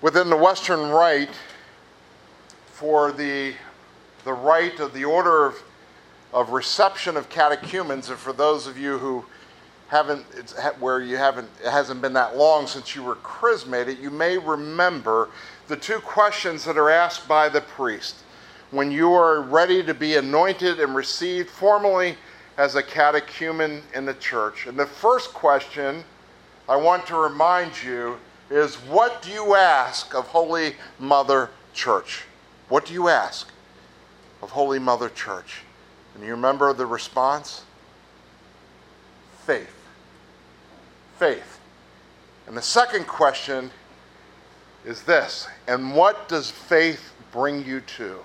within the Western Rite for the rite of the order of reception of catechumens, and for those of you who it hasn't been that long since you were chrismated, you may remember the two questions that are asked by the priest when you are ready to be anointed and received formally as a catechumen in the church. And the first question I want to remind you is, what do you ask of Holy Mother Church? What do you ask of Holy Mother Church? And you remember the response? Faith. Faith. And the second question is this: and what does faith bring you to?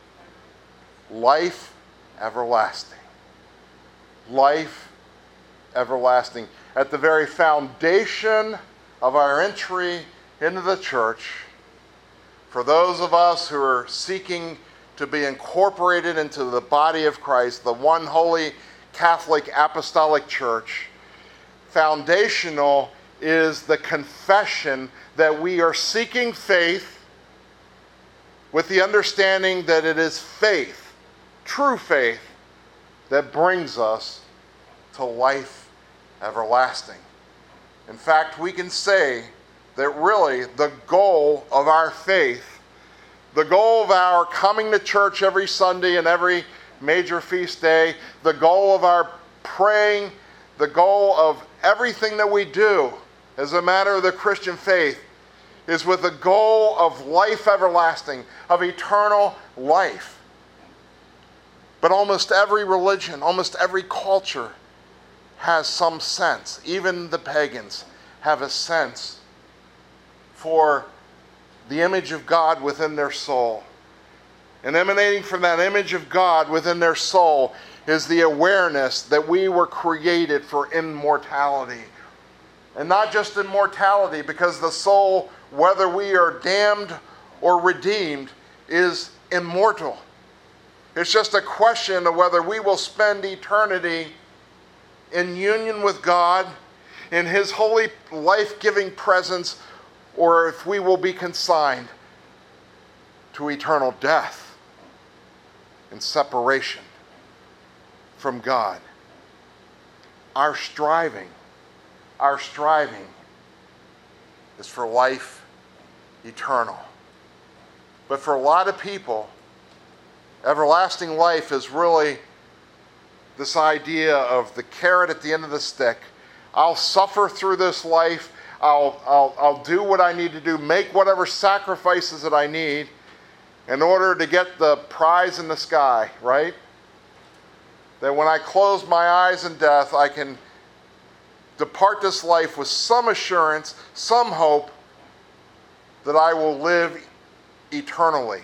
Life everlasting. Life everlasting. At the very foundation of our entry into the church, for those of us who are seeking to be incorporated into the body of Christ, the one holy Catholic Apostolic Church, foundational is the confession that we are seeking faith with the understanding that it is faith, true faith, that brings us to life everlasting. In fact, we can say that really the goal of our faith, the goal of our coming to church every Sunday and every major feast day, the goal of our praying, the goal of everything that we do as a matter of the Christian faith is with the goal of life everlasting, of eternal life. But almost every religion, almost every culture has some sense. Even the pagans have a sense for the image of God within their soul. And emanating from that image of God within their soul is the awareness that we were created for immortality. And not just immortality, because the soul, whether we are damned or redeemed, is immortal. It's just a question of whether we will spend eternity in union with God, in His holy life-giving presence, or if we will be consigned to eternal death and separation from God. Our striving is for life eternal. But for a lot of people, everlasting life is really this idea of the carrot at the end of the stick. I'll suffer through this life. I'll do what I need to do, make whatever sacrifices that I need in order to get the prize in the sky, right? That when I close my eyes in death, I can depart this life with some assurance, some hope that I will live eternally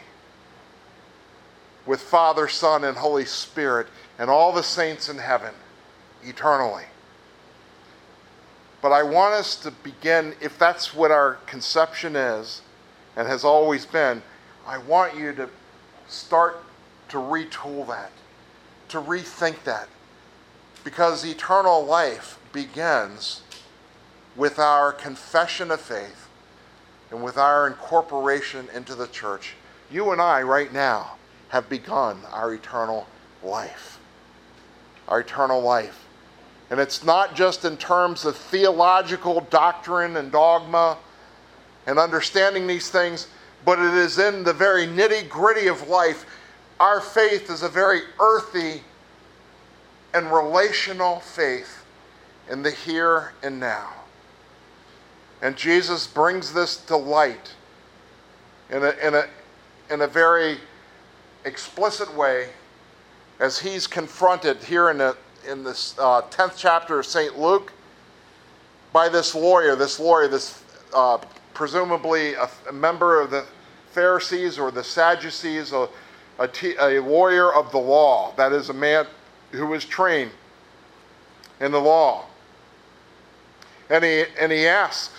with Father, Son, and Holy Spirit and all the saints in heaven eternally. But I want us to begin, if that's what our conception is and has always been, I want you to start to retool that, to rethink that. Because eternal life begins with our confession of faith and with our incorporation into the church. You and I right now have begun our eternal life. Our eternal life. And it's not just in terms of theological doctrine and dogma and understanding these things, but it is in the very nitty-gritty of life. Our faith is a very earthy and relational faith in the here and now. And Jesus brings this to light in a very explicit way as he's confronted here in this 10th chapter of St. Luke by this lawyer, presumably a member of the Pharisees or the Sadducees, a lawyer of the law. That is a man who was trained in the law. And he asks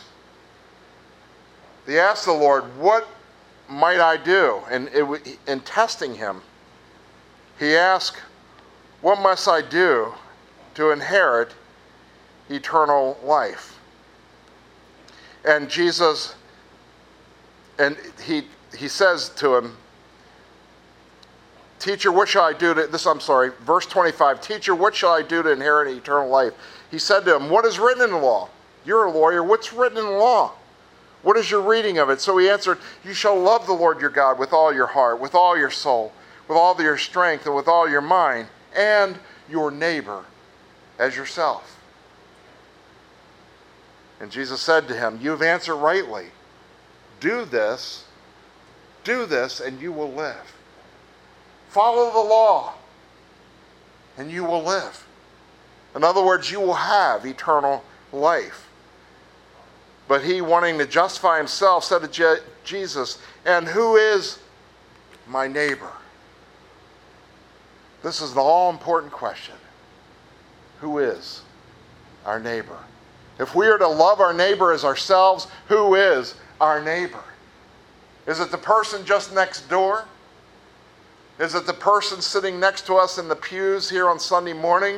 the Lord, what might I do? And in testing him, he asked, what must I do to inherit eternal life? And Jesus And he says to him, Teacher, what shall I do to, verse 25, Teacher, what shall I do to inherit eternal life? He said to him, what is written in the law? You're a lawyer. What's written in the law? What is your reading of it? So he answered, you shall love the Lord your God with all your heart, with all your soul, with all your strength, and with all your mind, and your neighbor as yourself. And Jesus said to him, you have answered rightly. Do this, and you will live. Follow the law, and you will live. In other words, you will have eternal life. But he, wanting to justify himself, said to Jesus, and who is my neighbor? This is an all-important question. Who is our neighbor? If we are to love our neighbor as ourselves, who is our neighbor? Is it the person just next door? Is it the person sitting next to us in the pews here on Sunday morning?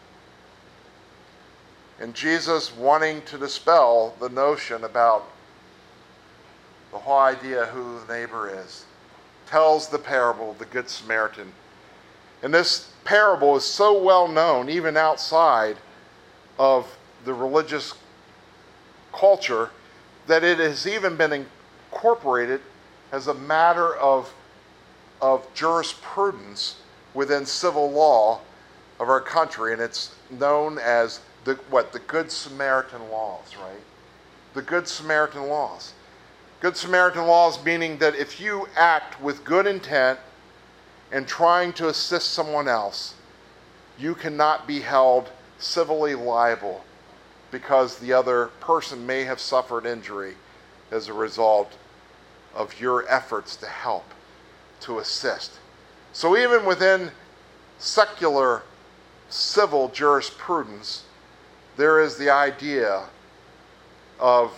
And Jesus, wanting to dispel the notion about the whole idea who the neighbor is, tells the parable of the Good Samaritan. And this parable is so well known, even outside of the religious culture, that it has even been incorporated as a matter of jurisprudence within civil law of our country. And it's known as the Good Samaritan laws, right? The Good Samaritan laws. Good Samaritan laws meaning that if you act with good intent and trying to assist someone else, you cannot be held civilly liable because the other person may have suffered injury as a result of your efforts to help, to assist. So even within secular civil jurisprudence, there is the idea of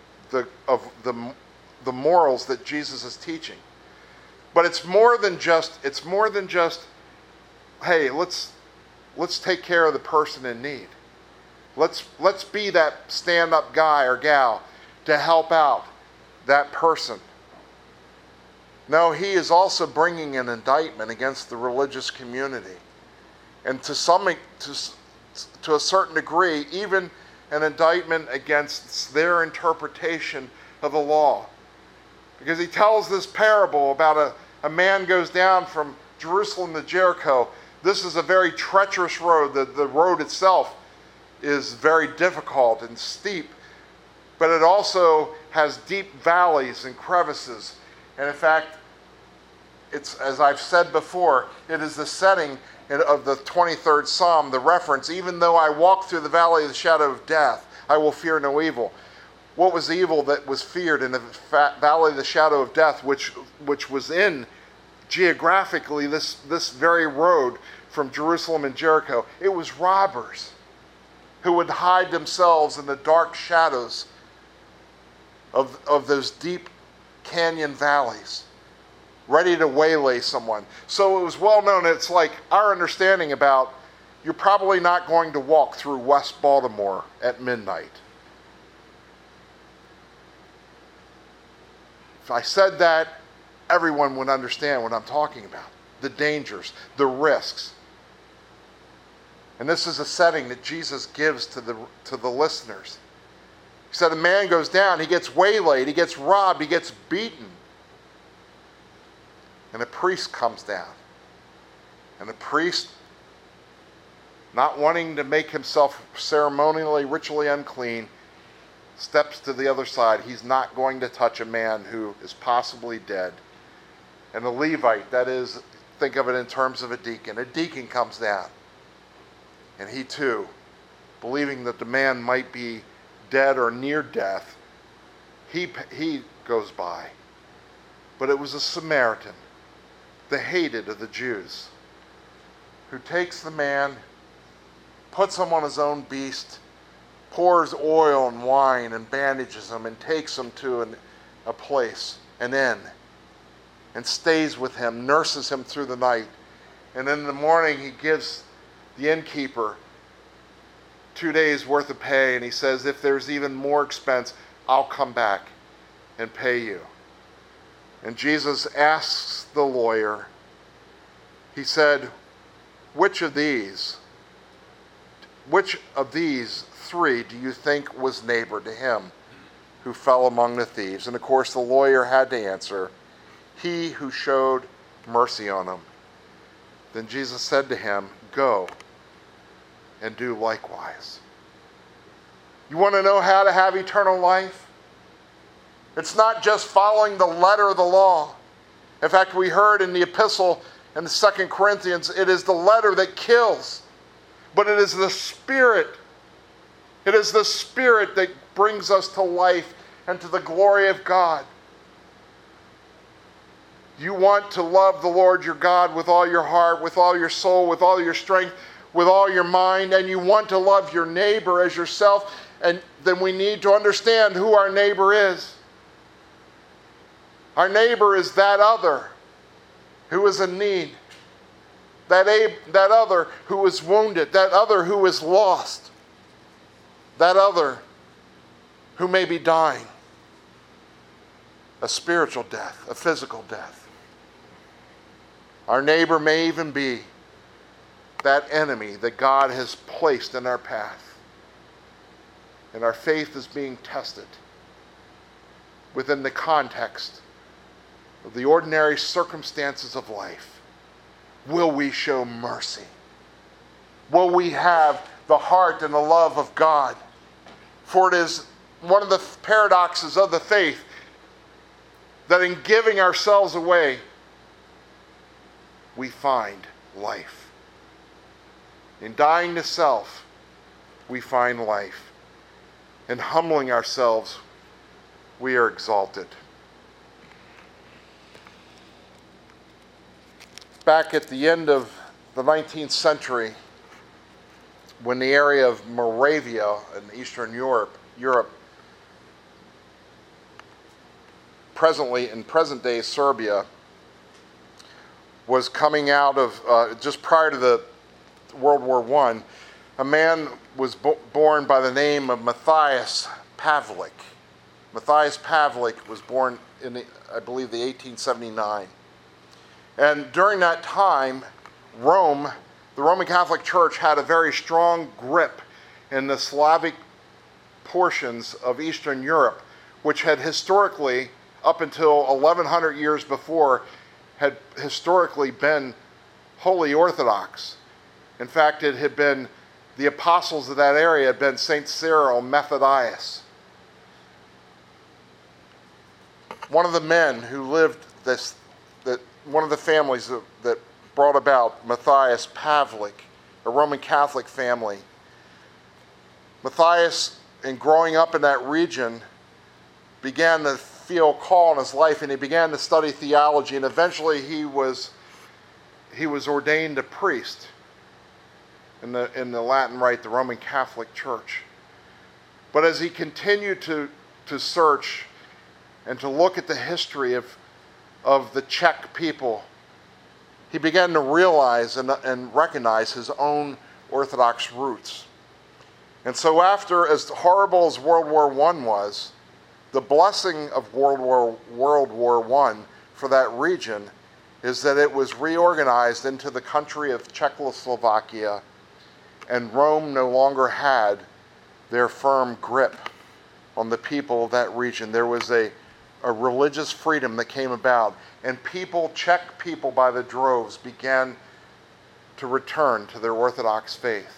the morals that Jesus is teaching. But it's more than just, hey, let's take care of the person in need. Let's be that stand-up guy or gal to help out that person. No, he is also bringing an indictment against the religious community. And to a certain degree, even an indictment against their interpretation of the law. Because he tells this parable about a man goes down from Jerusalem to Jericho. This is a very treacherous road. The road itself is very difficult and steep, but it also has deep valleys and crevices. And in fact, it's, as I've said before, it is the setting of the 23rd Psalm, the reference, even though I walk through the valley of the shadow of death, I will fear no evil. What was the evil that was feared in the valley of the shadow of death, which was in geographically this very road from Jerusalem and Jericho? It was robbers who would hide themselves in the dark shadows of those deep canyon valleys, ready to waylay someone. So it was well known. It's like our understanding about, you're probably not going to walk through West Baltimore at midnight. If I said that, everyone would understand what I'm talking about. The dangers, the risks. And this is a setting that Jesus gives to the listeners. He said a man goes down, he gets waylaid, he gets robbed, he gets beaten. And a priest comes down. And the priest, not wanting to make himself ceremonially, ritually unclean, steps to the other side. He's not going to touch a man who is possibly dead. And the Levite, that is, think of it in terms of a deacon comes down. And he too, believing that the man might be dead or near death, he goes by. But it was a Samaritan, the hated of the Jews, who takes the man, puts him on his own beast, pours oil and wine and bandages him and takes him to a place, an inn, and stays with him, nurses him through the night. And in the morning he gives the innkeeper 2 days worth of pay, and he says, if there's even more expense, I'll come back and pay you. And Jesus asks the lawyer, he said, which of these three do you think was neighbor to him who fell among the thieves? And of course the lawyer had to answer, he who showed mercy on him. Then Jesus said to him, go and do likewise. You want to know how to have eternal life? It's not just following the letter of the law. In fact, we heard in the epistle in the 2 Corinthians, it is the letter that kills, but it is the Spirit. It is the Spirit that brings us to life and to the glory of God. You want to love the Lord your God with all your heart, with all your soul, with all your strength, with all your mind, and you want to love your neighbor as yourself, and then we need to understand who our neighbor is. Our neighbor is that other who is in need, that other who is wounded, that other who is lost, that other who may be dying, a spiritual death, a physical death. Our neighbor may even be that enemy that God has placed in our path. And our faith is being tested within the context of the ordinary circumstances of life. Will we show mercy? Will we have the heart and the love of God? For it is one of the paradoxes of the faith that in giving ourselves away, we find life. In dying to self, we find life. In humbling ourselves, we are exalted. Back at the end of the 19th century, when the area of Moravia in Eastern Europe, in present-day Serbia, was coming out of, just prior to the World War I, a man was born by the name of Matthias Pavlik. Matthias Pavlik was born in, I believe, the 1879. And during that time, Rome, the Roman Catholic Church, had a very strong grip in the Slavic portions of Eastern Europe, which had historically, up until 1100 years before, had historically been Holy Orthodox. In fact, it had been, the apostles of that area had been St. Cyril Methodius. One of the men who lived one of the families that brought about Matthias Pavlik, a Roman Catholic family. Matthias, in growing up in that region, began to feel a call in his life, and he began to study theology, and eventually he was ordained a priest in the Latin Rite, the Roman Catholic Church. But as he continued to search and to look at the history of the Czech people, he began to realize and recognize his own Orthodox roots. And so after, as horrible as World War I was, the blessing of World War I for that region is that it was reorganized into the country of Czechoslovakia, and Rome no longer had their firm grip on the people of that region. There was a religious freedom that came about, and Czech people by the droves began to return to their Orthodox faith.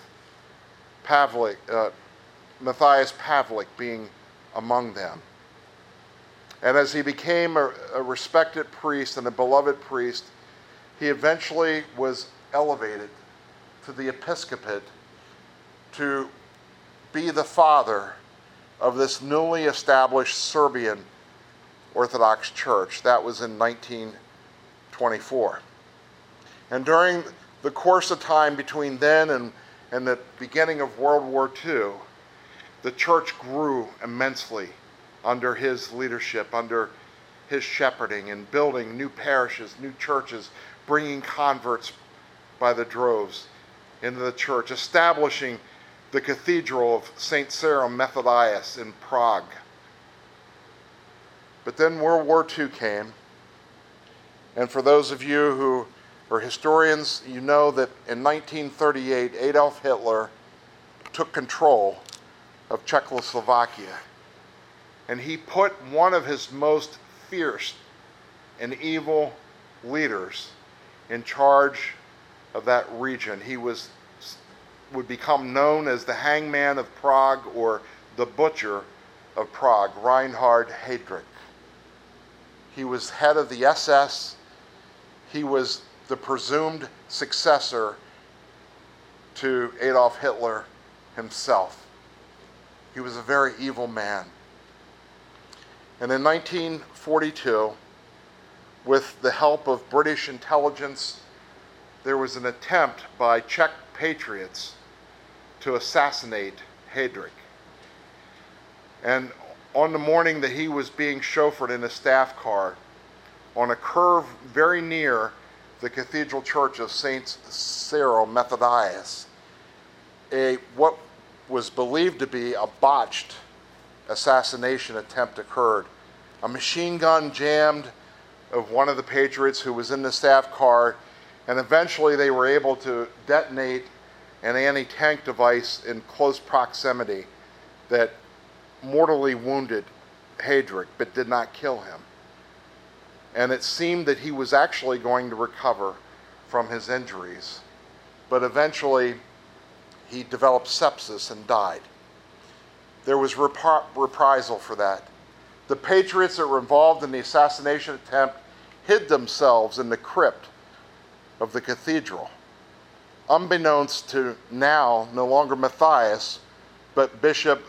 Matthias Pavlik being among them. And as he became a respected priest and a beloved priest, he eventually was elevated to the episcopate to be the father of this newly established Serbian Orthodox Church. That was in 1924. And during the course of time between then and the beginning of World War II, the church grew immensely under his leadership, under his shepherding, and building new parishes, new churches, bringing converts by the droves into the church, establishing the Cathedral of St. Cyril Methodius in Prague. But then World War II came, And for those of you who are historians, you know that in 1938, Adolf Hitler took control of Czechoslovakia. And he put one of his most fierce and evil leaders in charge of that region. He would become known as the Hangman of Prague, or the Butcher of Prague, Reinhard Heydrich. He was head of the SS. He was the presumed successor to Adolf Hitler himself. He was a very evil man. And in 1942, with the help of British intelligence, there was an attempt by Czech patriots to assassinate Heydrich. And on the morning that he was being chauffeured in a staff car, on a curve very near the Cathedral Church of St. Cyril Methodius, what was believed to be a botched assassination attempt occurred. A machine gun jammed of one of the patriots who was in the staff car, and eventually they were able to detonate an anti-tank device in close proximity that mortally wounded Heydrich but did not kill him. And it seemed that he was actually going to recover from his injuries, but eventually he developed sepsis and died. There was reprisal for that. The patriots that were involved in the assassination attempt hid themselves in the crypt of the cathedral, unbeknownst to now no longer Matthias, but Bishop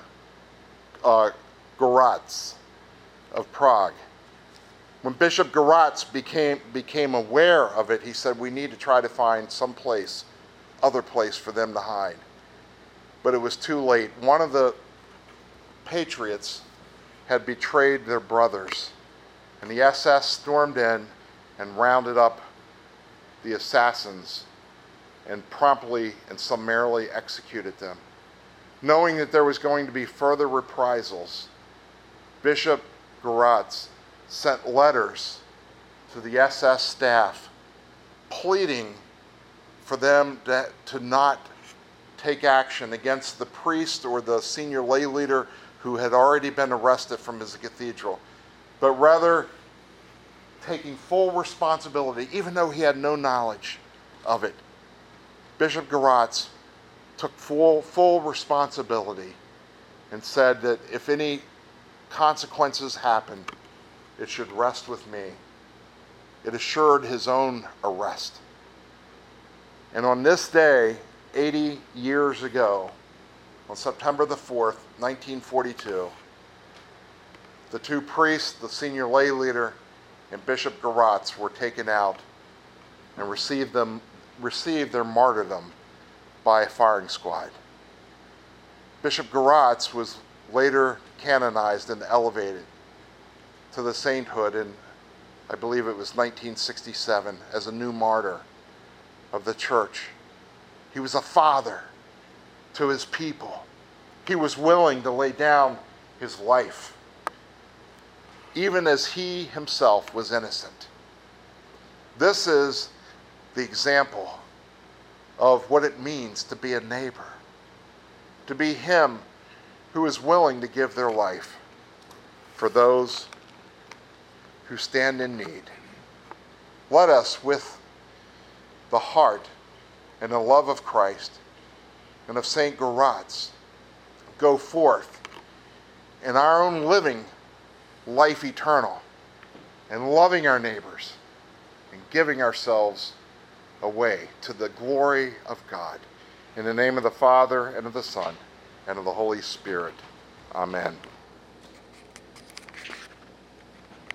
Goratz of Prague. When Bishop Goratz became aware of it, he said, we need to try to find some place, other place for them to hide. But it was too late. One of the patriots had betrayed their brothers, and the SS stormed in and rounded up the assassins and promptly and summarily executed them. Knowing that there was going to be further reprisals, Bishop Goratz sent letters to the SS staff pleading for them to not take action against the priest or the senior lay leader who had already been arrested from his cathedral, but rather taking full responsibility, even though he had no knowledge of it. Bishop Goratz took full responsibility and said that if any consequences happened, it should rest with me. It assured his own arrest. And on this day, 80 years ago, on September the 4th, 1942, the two priests, the senior lay leader, and Bishop Goratz were taken out and received their martyrdom by a firing squad. Bishop Goratz was later canonized and elevated to the sainthood in, I believe it was 1967, as a new martyr of the church. He was a father to his people. He was willing to lay down his life, even as he himself was innocent. This is the example of what it means to be a neighbor, to be him who is willing to give their life for those who stand in need. Let us, with the heart and the love of Christ and of St. Goratz, go forth in our own living life eternal and loving our neighbors and giving ourselves away to the glory of God. In the name of the Father, and of the Son, and of the Holy Spirit. Amen.